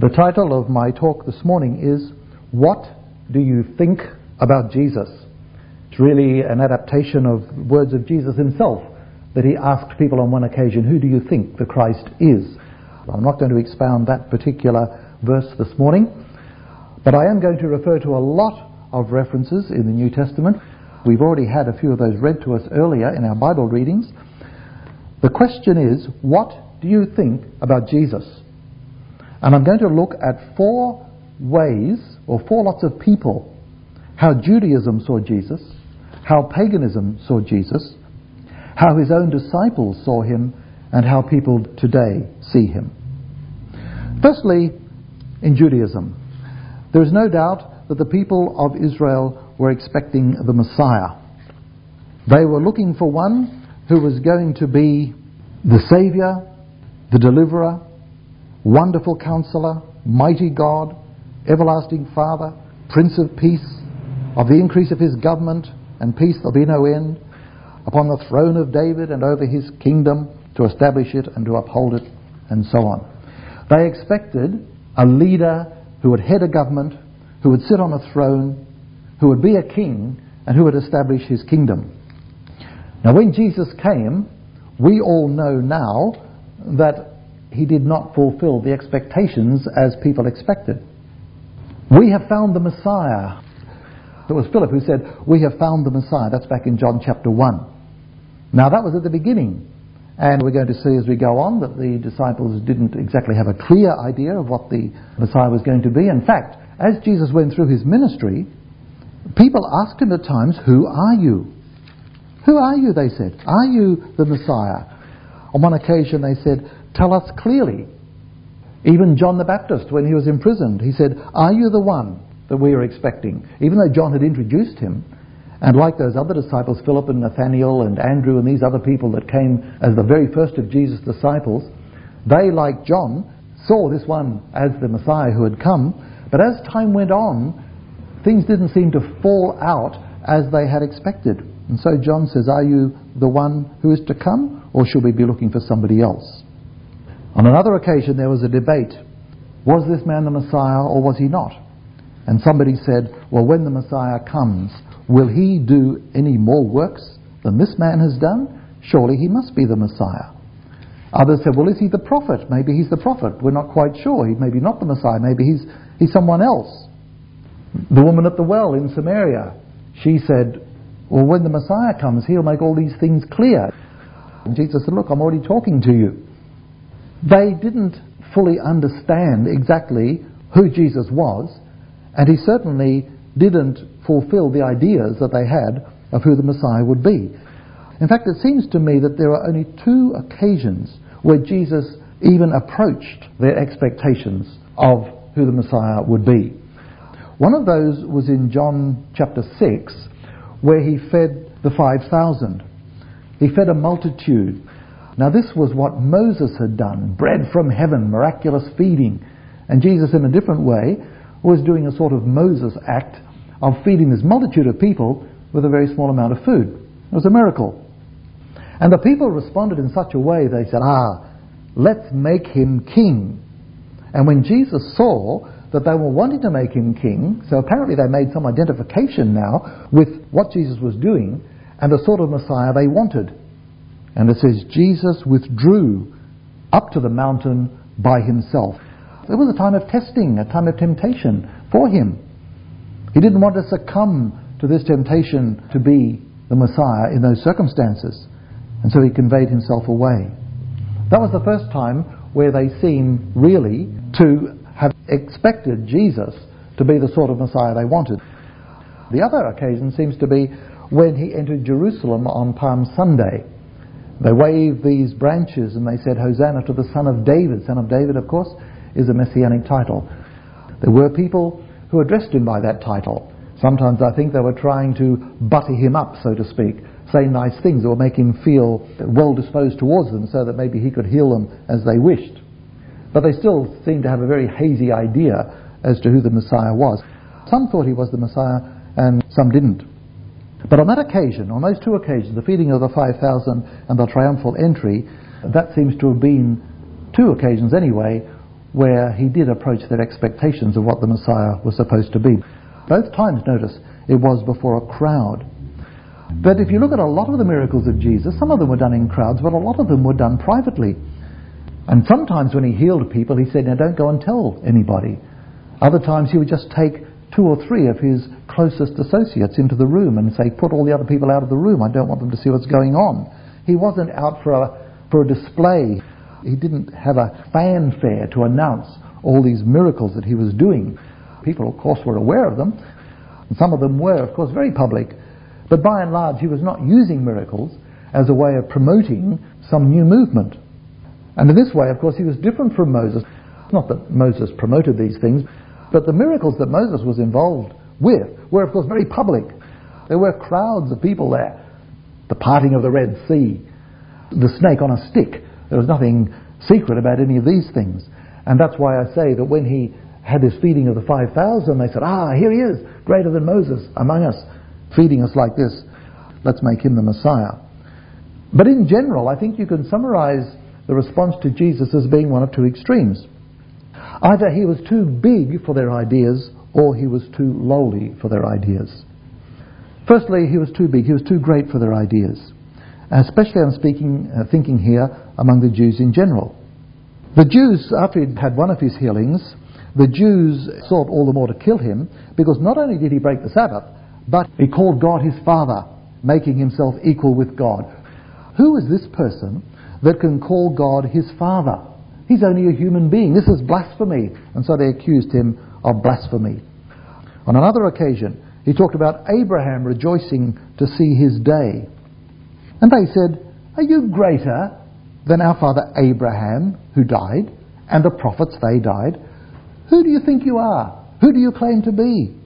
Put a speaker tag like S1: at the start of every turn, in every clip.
S1: The title of my talk this morning is, What Do You Think About Jesus? It's really an adaptation of words of Jesus himself that he asked people on one occasion, who do you think the Christ is? I'm not going to expound that particular verse this morning, but I am going to refer to a lot of references in the New Testament. We've already had a few of those read to us earlier in our Bible readings. The question is, what do you think about Jesus? And I'm going to look at four ways, or four lots of people, how Judaism saw Jesus, how paganism saw Jesus, how his own disciples saw him, and how people today see him. Firstly, in Judaism, there is no doubt that the people of Israel were expecting the Messiah. They were looking for one who was going to be the Saviour, the Deliverer, Wonderful Counselor, Mighty God, Everlasting Father, Prince of Peace, of the increase of his government and peace there'll be no end, upon the throne of David and over his kingdom, to establish it and to uphold it, and so on. They expected a leader who would head a government, who would sit on a throne, who would be a king, and who would establish his kingdom. Now when Jesus came, we all know now that he did not fulfill the expectations as people expected. We have found the Messiah. It was Philip who said, we have found the Messiah. That's back in John chapter 1. Now that was at the beginning. And we're going to see as we go on that the disciples didn't exactly have a clear idea of what the Messiah was going to be. In fact, as Jesus went through his ministry, people asked him at times, who are you? Who are you, they said. Are you the Messiah? On one occasion they said, tell us clearly. Even John the Baptist, when he was imprisoned, he said, are you the one that we are expecting? Even though John had introduced him, and like those other disciples, Philip and Nathaniel and Andrew and these other people that came as the very first of Jesus' disciples, they, like John, saw this one as the Messiah who had come. But as time went on, things didn't seem to fall out as they had expected. And so John says, are you the one who is to come, or should we be looking for somebody else? On another occasion there was a debate. Was this man the Messiah or was he not? And somebody said, well, when the Messiah comes, will he do any more works than this man has done? Surely he must be the Messiah. Others said, well, is he the prophet? Maybe he's the prophet. We're not quite sure. He may be not the Messiah. Maybe he's someone else. The woman at the well in Samaria, she said, well, when the Messiah comes, he'll make all these things clear. And Jesus said, look, I'm already talking to you. They didn't fully understand exactly who Jesus was, and he certainly didn't fulfill the ideas that they had of who the Messiah would be. In fact, it seems to me that there are only two occasions where Jesus even approached their expectations of who the Messiah would be. One of those was in John chapter 6, where he fed the 5,000. He fed a multitude. Now this was what Moses had done, bread from heaven, miraculous feeding. And Jesus, in a different way, was doing a sort of Moses act of feeding this multitude of people with a very small amount of food. It was a miracle. And the people responded in such a way, they said, let's make him king. And when Jesus saw that they were wanting to make him king, so apparently they made some identification now with what Jesus was doing and the sort of Messiah they wanted. And it says, Jesus withdrew up to the mountain by himself. It was a time of testing, a time of temptation for him. He didn't want to succumb to this temptation to be the Messiah in those circumstances. And so he conveyed himself away. That was the first time where they seem really to have expected Jesus to be the sort of Messiah they wanted. The other occasion seems to be when he entered Jerusalem on Palm Sunday. They waved these branches and they said, Hosanna to the Son of David. Son of David, of course, is a messianic title. There were people who addressed him by that title. Sometimes I think they were trying to butter him up, so to speak, say nice things or make him feel well disposed towards them so that maybe he could heal them as they wished. But they still seemed to have a very hazy idea as to who the Messiah was. Some thought he was the Messiah and some didn't. But on that occasion, on those two occasions, the feeding of the 5,000 and the triumphal entry, that seems to have been two occasions anyway where he did approach their expectations of what the Messiah was supposed to be. Both times, notice, it was before a crowd. But if you look at a lot of the miracles of Jesus, some of them were done in crowds, but a lot of them were done privately. And sometimes when he healed people, he said, now don't go and tell anybody. Other times he would just take 2 or 3 of his closest associates into the room and say, put all the other people out of the room. I don't want them to see what's going on. He wasn't out for a display. He didn't have a fanfare to announce all these miracles that he was doing. People, of course, were aware of them. And some of them were, of course, very public. But by and large, he was not using miracles as a way of promoting some new movement. And in this way, of course, he was different from Moses. Not that Moses promoted these things, but the miracles that Moses was involved with were, of course, very public. There were crowds of people there. The parting of the Red Sea, the snake on a stick. There was nothing secret about any of these things. And that's why I say that when he had this feeding of the 5,000, they said, here he is, greater than Moses among us, feeding us like this. Let's make him the Messiah. But in general, I think you can summarize the response to Jesus as being one of 2 extremes. Either he was too big for their ideas, or he was too lowly for their ideas. Firstly, he was too big, he was too great for their ideas. Especially I'm thinking here among the Jews in general. The Jews, after he'd had one of his healings, the Jews sought all the more to kill him, because not only did he break the Sabbath, but he called God his Father, making himself equal with God. Who is this person that can call God his Father? He's only a human being. This is blasphemy. And so they accused him of blasphemy. On another occasion, he talked about Abraham rejoicing to see his day. And they said, are you greater than our father Abraham, who died, and the prophets, they died? Who do you think you are? Who do you claim to be?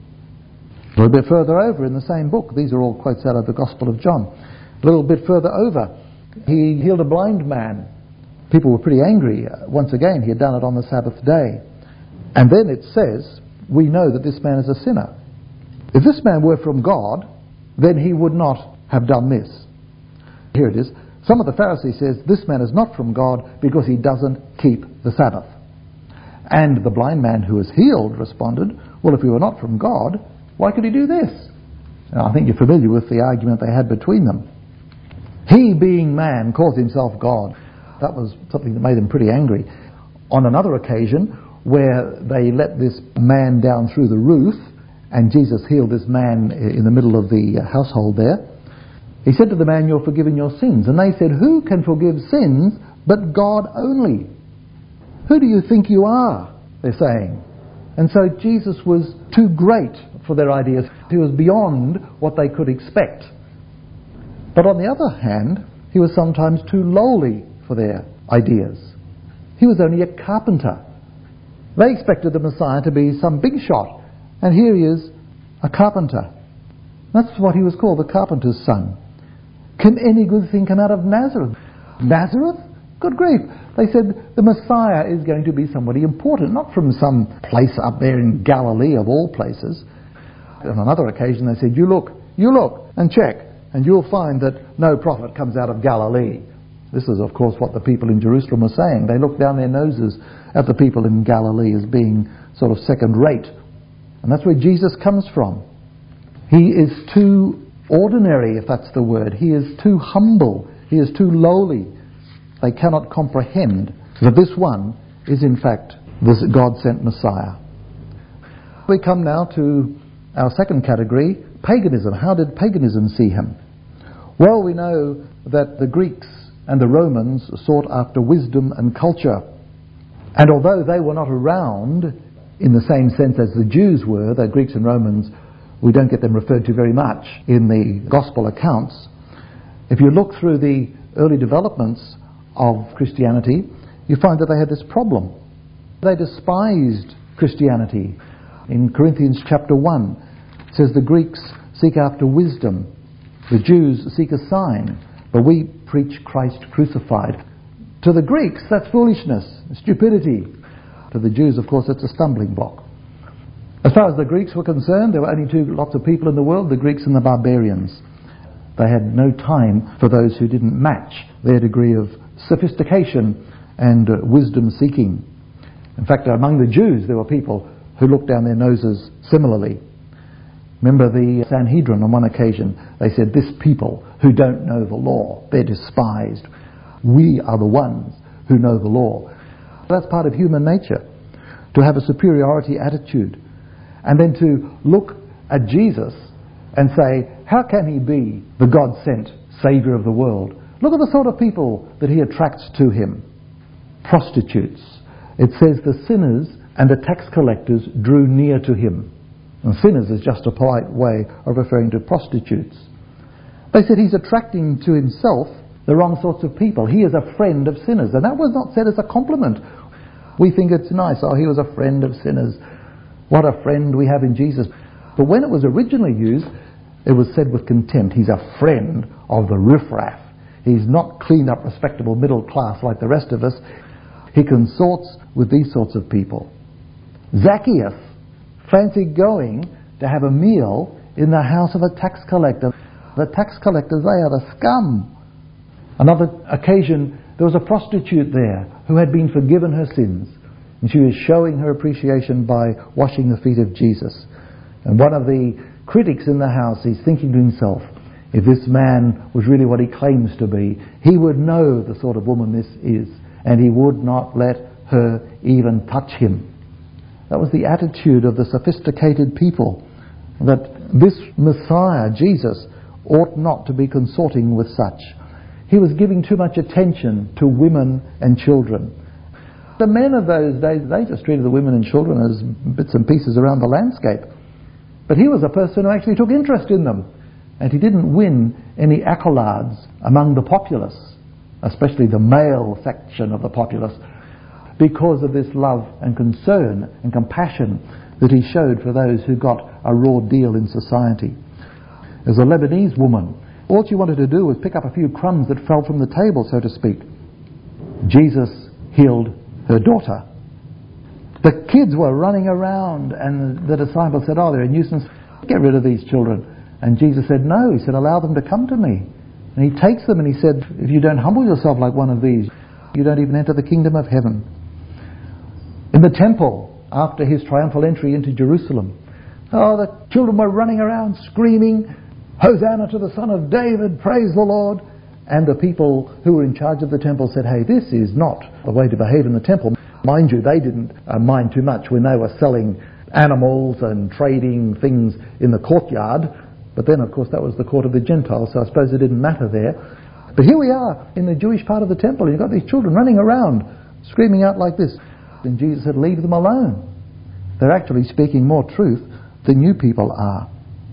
S1: A little bit further over in the same book, these are all quotes out of the Gospel of John. A little bit further over, he healed a blind man. People were pretty angry. Once again, he had done it on the Sabbath day. And then it says, we know that this man is a sinner. If this man were from God, then he would not have done this. Here it is. Some of the Pharisees says, this man is not from God because he doesn't keep the Sabbath. And the blind man who was healed responded, well, if he were not from God, why could he do this? Now, I think you're familiar with the argument they had between them. He, being man, calls himself God. That was something that made them pretty angry. On another occasion, where they let this man down through the roof, and Jesus healed this man in the middle of the household there, he said to the man, you're forgiven your sins. And they said, who can forgive sins but God only? Who do you think you are? They're saying. And so Jesus was too great for their ideas. He was beyond what they could expect. But on the other hand, he was sometimes too lowly for their ideas. He was only a carpenter. They expected the Messiah to be some big shot, and here he is, a carpenter. That's what he was called, the carpenter's son. Can any good thing come out of Nazareth? Nazareth? Good grief. They said the Messiah is going to be somebody important, not from some place up there in Galilee of all places. On another occasion they said, you look and check, and you'll find that no prophet comes out of Galilee. This is, of course, what the people in Jerusalem were saying. They looked down their noses at the people in Galilee as being sort of second rate. And that's where Jesus comes from. He is too ordinary, if that's the word. He is too humble. He is too lowly. They cannot comprehend that this one is in fact this God-sent Messiah. We come now to our second category, paganism. How did paganism see him? Well, we know that the Greeks and the Romans sought after wisdom and culture. And although they were not around in the same sense as the Jews were, the Greeks and Romans, we don't get them referred to very much in the Gospel accounts. If you look through the early developments of Christianity, you find that they had this problem. They despised Christianity. In Corinthians chapter 1, it says the Greeks seek after wisdom, the Jews seek a sign, but we preach Christ crucified. To the Greeks, that's foolishness, stupidity. To the Jews, of course, it's a stumbling block. As far as the Greeks were concerned, there were only two lots of people in the world, the Greeks and the barbarians. They had no time for those who didn't match their degree of sophistication and wisdom seeking. In fact, among the Jews there were people who looked down their noses similarly. Remember the Sanhedrin on one occasion, they said, "This people who don't know the law, they're despised. We are the ones who know the law." That's part of human nature, to have a superiority attitude. And then to look at Jesus and say, how can he be the God-sent Saviour of the world? Look at the sort of people that he attracts to him. Prostitutes. It says the sinners and the tax collectors drew near to him. And sinners is just a polite way of referring to prostitutes. They said he's attracting to himself the wrong sorts of people. He is a friend of sinners. And that was not said as a compliment. We think it's nice. Oh, he was a friend of sinners. What a friend we have in Jesus. But when it was originally used, it was said with contempt. He's a friend of the riffraff. He's not cleaned up, respectable middle class like the rest of us. He consorts with these sorts of people. Zacchaeus fancied going to have a meal in the house of a tax collector. The tax collectors, they are the scum. Another occasion, there was a prostitute there who had been forgiven her sins. And she was showing her appreciation by washing the feet of Jesus. And one of the critics in the house, he's thinking to himself, if this man was really what he claims to be, he would know the sort of woman this is, and he would not let her even touch him. That was the attitude of the sophisticated people, that this Messiah, Jesus, ought not to be consorting with such. He was giving too much attention to women and children. The men of those days, they just treated the women and children as bits and pieces around the landscape. But he was a person who actually took interest in them. And he didn't win any accolades among the populace, especially the male section of the populace, because of this love and concern and compassion that he showed for those who got a raw deal in society. There's a Lebanese woman. All she wanted to do was pick up a few crumbs that fell from the table, so to speak. Jesus healed her daughter. The kids were running around, and the disciples said, "Oh, they're a nuisance. Get rid of these children." And Jesus said, "No." He said, "Allow them to come to me." And he takes them and he said, "If you don't humble yourself like one of these, you don't even enter the kingdom of heaven." In the temple, after his triumphal entry into Jerusalem, the children were running around screaming, "Hosanna to the Son of David, praise the Lord." And the people who were in charge of the temple said, "Hey, this is not the way to behave in the temple." Mind you, they didn't mind too much when they were selling animals and trading things in the courtyard. But then, of course, that was the court of the Gentiles, so I suppose it didn't matter there. But here we are in the Jewish part of the temple, and you've got these children running around, screaming out like this. And Jesus said, "Leave them alone. They're actually speaking more truth than you people are."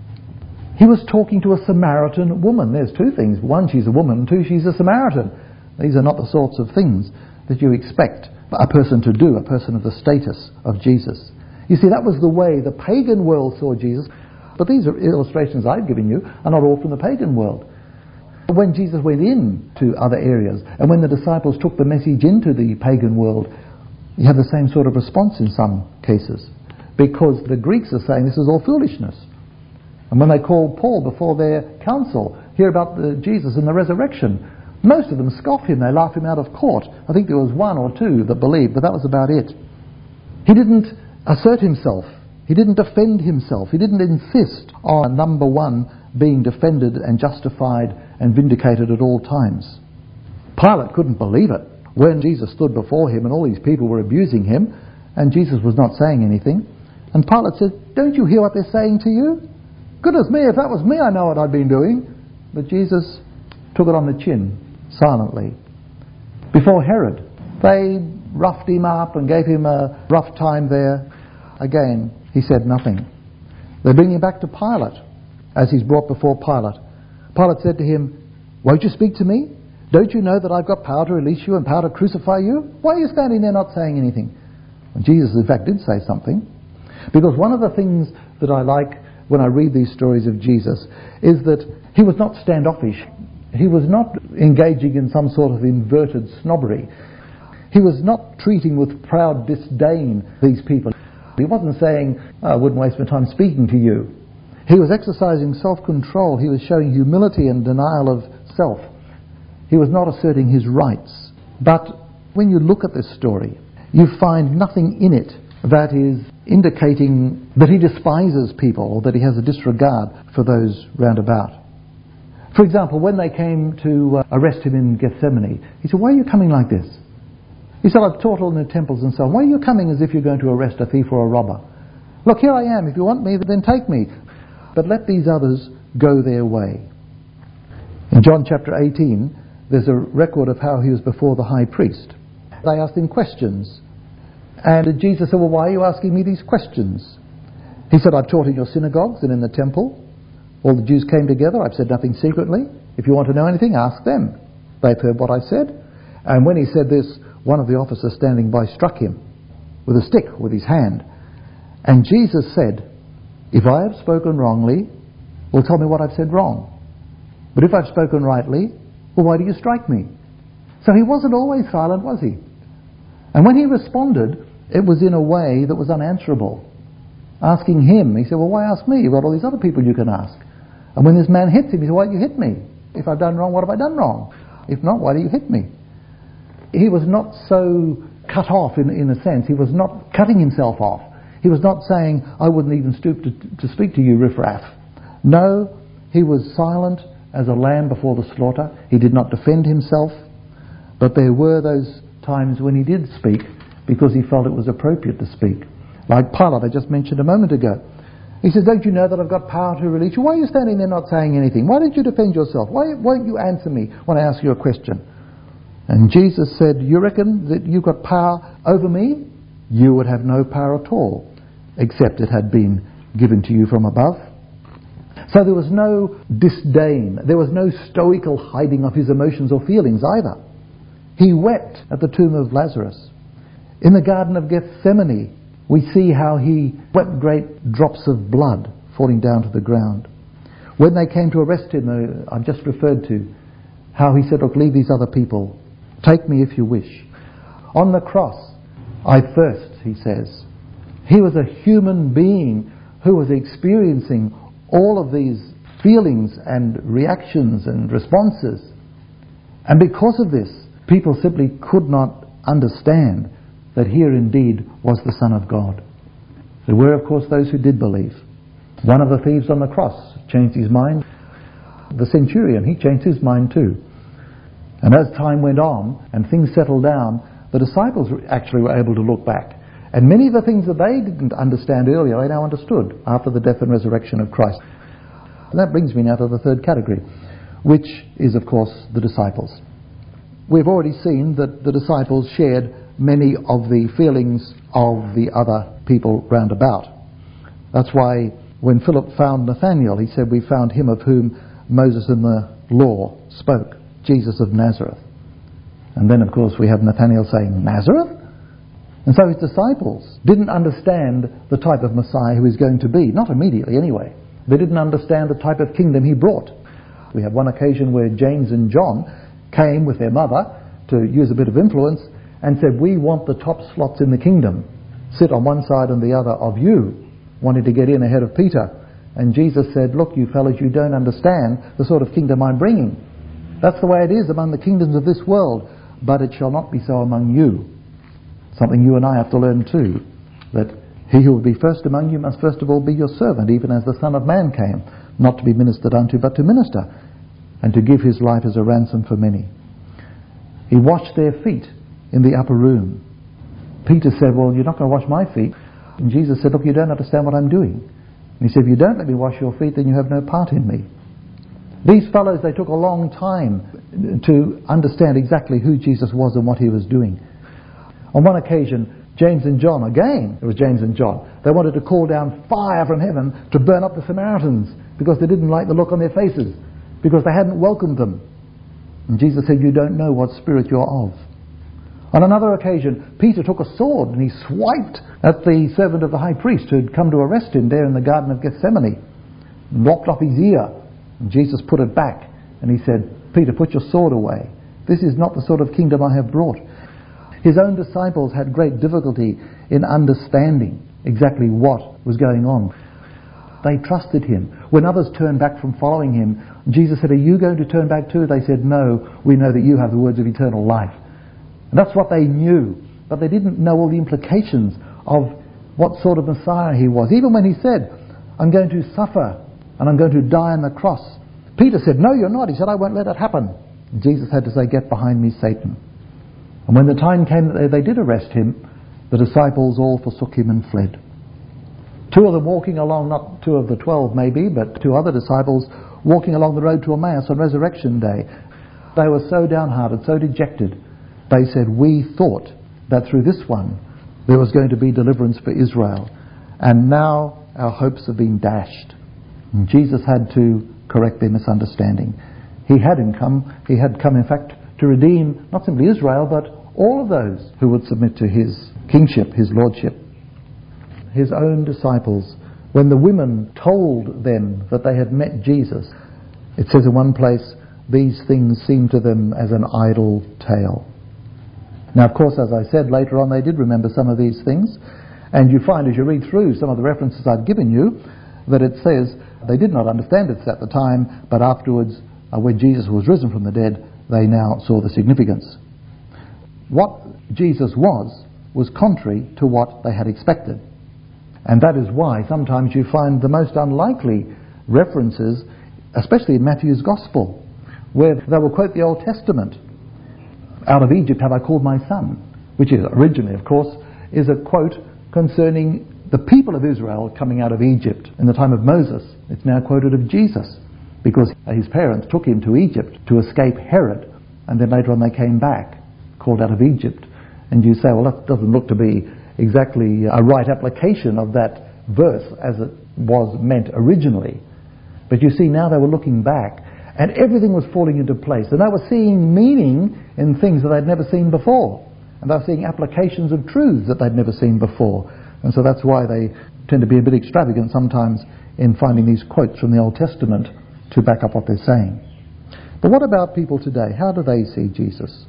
S1: He was talking to a Samaritan woman. There's two things. One, she's a woman, and two, she's a Samaritan. These are not the sorts of things that you expect a person to do, a person of the status of Jesus. You see, that was the way the pagan world saw Jesus. But these are illustrations I've given you are not all from the pagan world. When Jesus went into other areas, and when the disciples took the message into the pagan world, you have the same sort of response in some cases. Because the Greeks are saying this is all foolishness. And when they called Paul before their council, hear about Jesus and the resurrection, most of them scoff him, they laugh him out of court. I think there was one or two that believed, but that was about it. He didn't assert himself. He didn't defend himself. He didn't insist on number one being defended and justified and vindicated at all times. Pilate couldn't believe it when Jesus stood before him and all these people were abusing him and Jesus was not saying anything. And Pilate said, "Don't you hear what they're saying to you? Goodness me, if that was me, I know what I'd been doing." But Jesus took it on the chin, silently. Before Herod, they roughed him up and gave him a rough time there. Again, he said nothing. They bring him back to Pilate. As he's brought before Pilate, Pilate said to him, "Won't you speak to me? Don't you know that I've got power to release you and power to crucify you? Why are you standing there not saying anything?" And Jesus, in fact, did say something. Because one of the things that I like when I read these stories of Jesus is that he was not standoffish. He was not engaging in some sort of inverted snobbery. He was not treating with proud disdain these people. He wasn't saying, "I wouldn't waste my time speaking to you." He was exercising self-control. He was showing humility and denial of self. He was not asserting his rights. But when you look at this story, you find nothing in it that is indicating that he despises people or that he has a disregard for those round about. For example, when they came to arrest him in Gethsemane, he said, "Why are you coming like this?" He said, "I've taught all in the temples and so on. Why are you coming as if you're going to arrest a thief or a robber? Look, here I am. If you want me, then take me. But let these others go their way." In John chapter 18, there's a record of how he was before the high priest. They asked him questions. And Jesus said, "Well, why are you asking me these questions?" He said, "I've taught in your synagogues and in the temple. All the Jews came together. I've said nothing secretly. If you want to know anything, ask them. They've heard what I said." And when he said this, one of the officers standing by struck him with a stick with his hand. And Jesus said, "If I have spoken wrongly, well, tell me what I've said wrong. But if I've spoken rightly, well, why do you strike me?" So he wasn't always silent, was he? And when he responded, it was in a way that was unanswerable. Asking him, he said, "Well, why ask me? You've got all these other people you can ask." And when this man hits him, he said, "Why don't you hit me? If I've done wrong, what have I done wrong? If not, why do you hit me?" He was not so cut off in a sense. He was not cutting himself off. He was not saying, "I wouldn't even stoop to speak to you, riffraff." No, he was silent as a lamb before the slaughter. He did not defend himself. But there were those times when he did speak because he felt it was appropriate to speak. Like Pilate, I just mentioned a moment ago. He says, "Don't you know that I've got power to release you? Why are you standing there not saying anything? Why don't you defend yourself? Why won't you answer me when I ask you a question?" And Jesus said, "You reckon that you've got power over me? You would have no power at all, except it had been given to you from above." So there was no disdain. There was no stoical hiding of his emotions or feelings either. He wept at the tomb of Lazarus. In the Garden of Gethsemane, we see how he wept great drops of blood falling down to the ground. When they came to arrest him, I've just referred to how he said, "Look, leave these other people. Take me if you wish." On the cross, "I thirst," he says. He was a human being who was experiencing all of these feelings and reactions and responses. And because of this, people simply could not understand that here indeed was the Son of God. There were, of course, those who did believe. One of the thieves on the cross changed his mind. The centurion, he changed his mind too. And as time went on and things settled down, the disciples actually were able to look back. And many of the things that they didn't understand earlier, they now understood after the death and resurrection of Christ. And that brings me now to the third category, which is, of course, the disciples. We've already seen that the disciples shared many of the feelings of the other people round about. That's why when Philip found Nathanael, he said, "We found him of whom Moses in the law spoke, Jesus of Nazareth." And then, of course, we have Nathanael saying, "Nazareth?" And so his disciples didn't understand the type of Messiah who he's going to be, not immediately anyway. They didn't understand the type of kingdom he brought. We have one occasion where James and John came with their mother to use a bit of influence and said, "We want the top slots in the kingdom. Sit on one side and the other of you," wanting to get in ahead of Peter. And Jesus said, "Look, you fellas, you don't understand the sort of kingdom I'm bringing. That's the way it is among the kingdoms of this world, but it shall not be so among you." Something you and I have to learn too, that he who will be first among you must first of all be your servant, even as the Son of Man came, not to be ministered unto, but to minister, and to give his life as a ransom for many. He washed their feet in the upper room. Peter said, "Well, you're not going to wash my feet." And Jesus said, "Look, you don't understand what I'm doing." And he said, "If you don't let me wash your feet, then you have no part in me." These fellows, they took a long time to understand exactly who Jesus was and what he was doing. On one occasion, James and John, again, it was James and John, they wanted to call down fire from heaven to burn up the Samaritans because they didn't like the look on their faces, because they hadn't welcomed them. And Jesus said, "You don't know what spirit you're of." On another occasion, Peter took a sword and he swiped at the servant of the high priest who had come to arrest him there in the Garden of Gethsemane, and lopped off his ear. And Jesus put it back and he said, "Peter, put your sword away. This is not the sort of kingdom I have brought." His own disciples had great difficulty in understanding exactly what was going on. They trusted him. When others turned back from following him, Jesus said, "Are you going to turn back too?" They said, "No, we know that you have the words of eternal life." And that's what they knew. but they didn't know all the implications of what sort of Messiah he was. Even when he said, I'm going to suffer and I'm going to die on the cross, Peter said, no, you're not. He said, I won't let it happen. And Jesus had to say, get behind me, Satan. And when the time came that they did arrest him, the disciples all forsook him and fled. 2 of them walking along, not 2 of the 12 maybe, but 2 other disciples walking along the road to Emmaus on Resurrection Day. They were so downhearted, so dejected. They said, we thought that through this one there was going to be deliverance for Israel. And now our hopes have been dashed. And Jesus had to correct their misunderstanding. He had come in fact to redeem not simply Israel, but all of those who would submit to his kingship, his lordship. His own disciples, when the women told them that they had met Jesus, it says in one place, these things seemed to them as an idle tale. Now, of course, as I said, later on they did remember some of these things, and you find as you read through some of the references I've given you that it says they did not understand it at the time, but afterwards, when Jesus was risen from the dead, they now saw the significance. What Jesus was contrary to what they had expected. And that is why sometimes you find the most unlikely references, especially in Matthew's Gospel, where they will quote the Old Testament. Out of Egypt have I called my son, which is originally, of course, is a quote concerning the people of Israel coming out of Egypt in the time of Moses. It's now quoted of Jesus, because his parents took him to Egypt to escape Herod, and then later on they came back, called out of Egypt. And you say, well, that doesn't look to be exactly a right application of that verse as it was meant originally. But you see, now they were looking back and everything was falling into place, and they were seeing meaning in things that they'd never seen before, and they were seeing applications of truths that they'd never seen before. And so that's why they tend to be a bit extravagant sometimes in finding these quotes from the Old Testament to back up what they're saying. But what about people today? How do they see Jesus?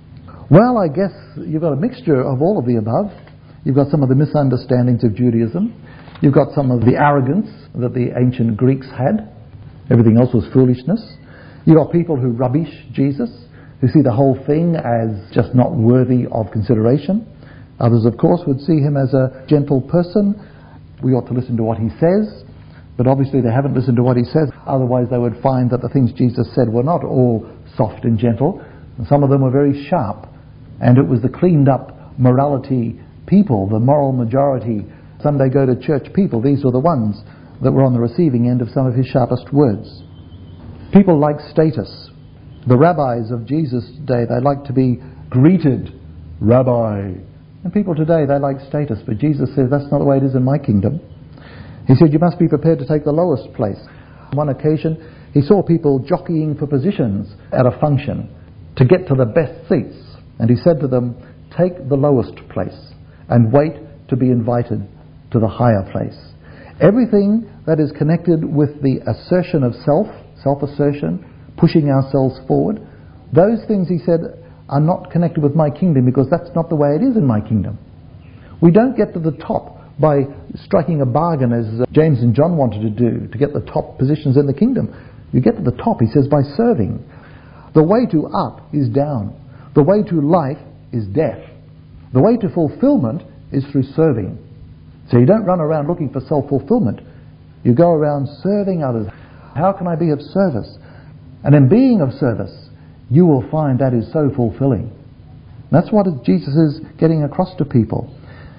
S1: Well, I guess you've got a mixture of all of the above. You've got some of the misunderstandings of Judaism. You've got some of the arrogance that the ancient Greeks had. Everything else was foolishness. You've got people who rubbish Jesus, who see the whole thing as just not worthy of consideration. Others, of course, would see him as a gentle person. We ought to listen to what he says. But obviously they haven't listened to what he says. Otherwise they would find that the things Jesus said were not all soft and gentle. And some of them were very sharp. And it was the cleaned up morality people, the moral majority, Sunday go to church people. These were the ones that were on the receiving end of some of his sharpest words. People like status. The rabbis of Jesus' day, they like to be greeted, Rabbi. And people today, they like status. But Jesus says, that's not the way it is in my kingdom. He said, you must be prepared to take the lowest place. On one occasion, he saw people jockeying for positions at a function to get to the best seats. And he said to them, take the lowest place and wait to be invited to the higher place. Everything that is connected with the assertion of self-assertion, pushing ourselves forward, those things, he said, are not connected with my kingdom, because that's not the way it is in my kingdom. We don't get to the top by striking a bargain, as James and John wanted to do, to get the top positions in the kingdom. You get to the top, he says, by serving. The way to up is down. The way to life is death. The way to fulfillment is through serving. So you don't run around looking for self-fulfillment. You go around serving others. How can I be of service? And in being of service, you will find that is so fulfilling. That's what Jesus is getting across to people.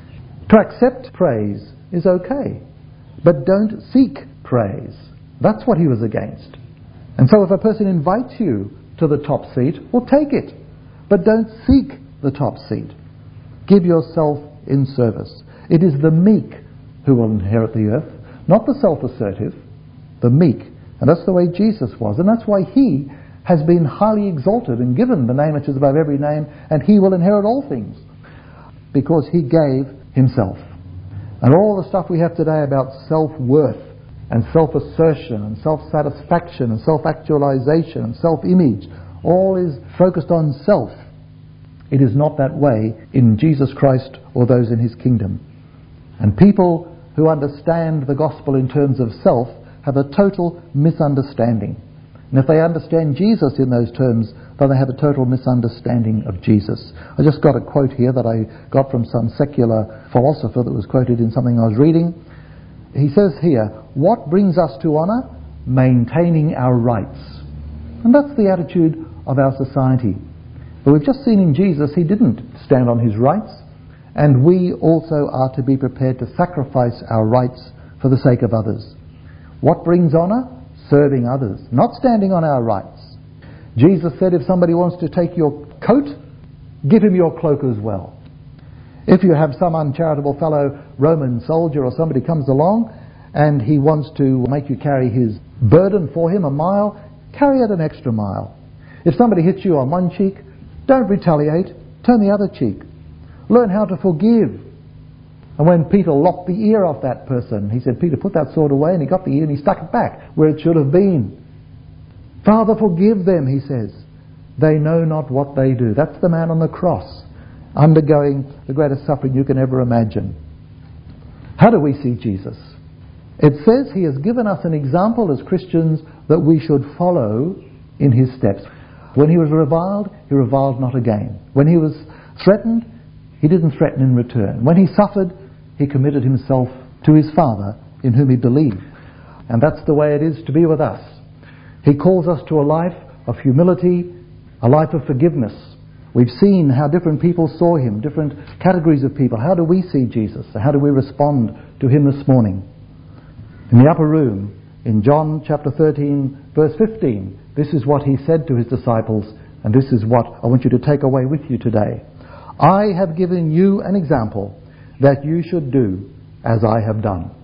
S1: To accept praise is okay, but don't seek praise. That's what he was against. And so if a person invites you to the top seat, well, take it, but don't seek the top seat. Give yourself in service. It is the meek who will inherit the earth, not the self-assertive, the meek. And that's the way Jesus was. And that's why he has been highly exalted and given the name which is above every name, and he will inherit all things, because he gave himself. And all the stuff we have today about self-worth and self-assertion and self-satisfaction and self-actualization and self-image, all is focused on self. It is not that way in Jesus Christ or those in his kingdom. And people who understand the gospel in terms of self have a total misunderstanding. And if they understand Jesus in those terms, but they have a total misunderstanding of Jesus. I just got a quote here that I got from some secular philosopher that was quoted in something I was reading. He says here, what brings us to honour? Maintaining our rights. And that's the attitude of our society. But we've just seen in Jesus, he didn't stand on his rights, and we also are to be prepared to sacrifice our rights for the sake of others. What brings honour? Serving others, not standing on our rights. Jesus said, if somebody wants to take your coat, give him your cloak as well. If you have some uncharitable fellow Roman soldier or somebody comes along and he wants to make you carry his burden for him a mile, carry it an extra mile. If somebody hits you on one cheek, don't retaliate, turn the other cheek. Learn how to forgive. And when Peter lopped the ear off that person, he said, Peter, put that sword away, and he got the ear and he stuck it back where it should have been. Father, forgive them, he says. They know not what they do. That's the man on the cross, undergoing the greatest suffering you can ever imagine. How do we see Jesus? It says he has given us an example as Christians that we should follow in his steps. When he reviled not again. When he was threatened, he didn't threaten in return. When he suffered, he committed himself to his Father in whom he believed. And that's the way it is to be with us. He calls us to a life of humility, a life of forgiveness. We've seen how different people saw him, different categories of people. How do we see Jesus? How do we respond to him this morning? In the upper room, in John chapter 13, verse 15, this is what he said to his disciples, and this is what I want you to take away with you today. I have given you an example that you should do as I have done.